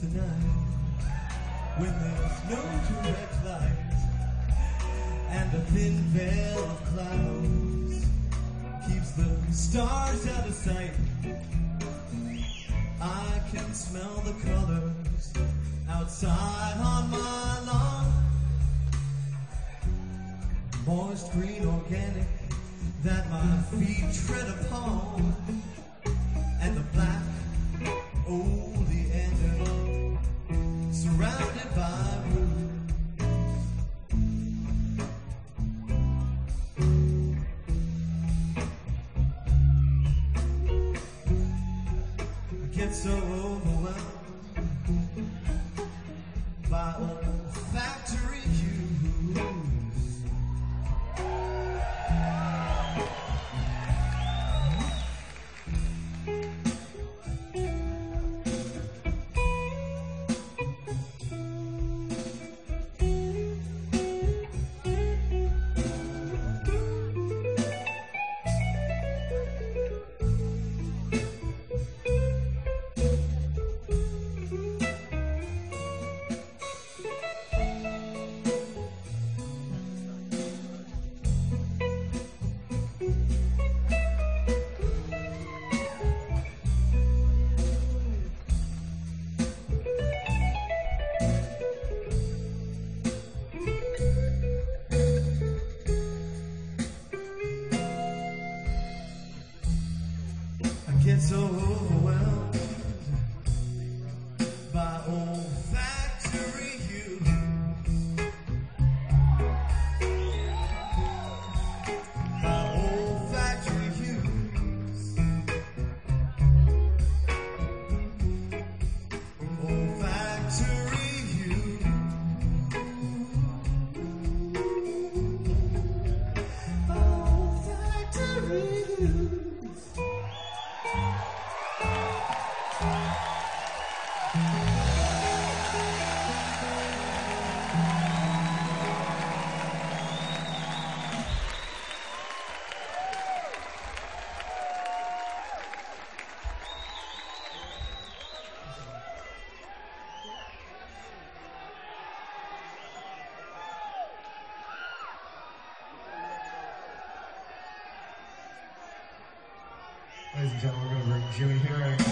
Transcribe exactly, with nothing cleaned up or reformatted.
the night when there's no direct light and a thin veil of clouds keeps the stars out of sight. I can smell the colors outside on my lawn, moist green organic that my feet tread upon, and the black oleander surrounded by blue. I get so overwhelmed by olfactory hues. Get so overwhelmed by olfactory hues. By olfactory hues. Olfactory hues. Olfactory hues. Ladies and gentlemen, we're going to bring Jimmy Herring.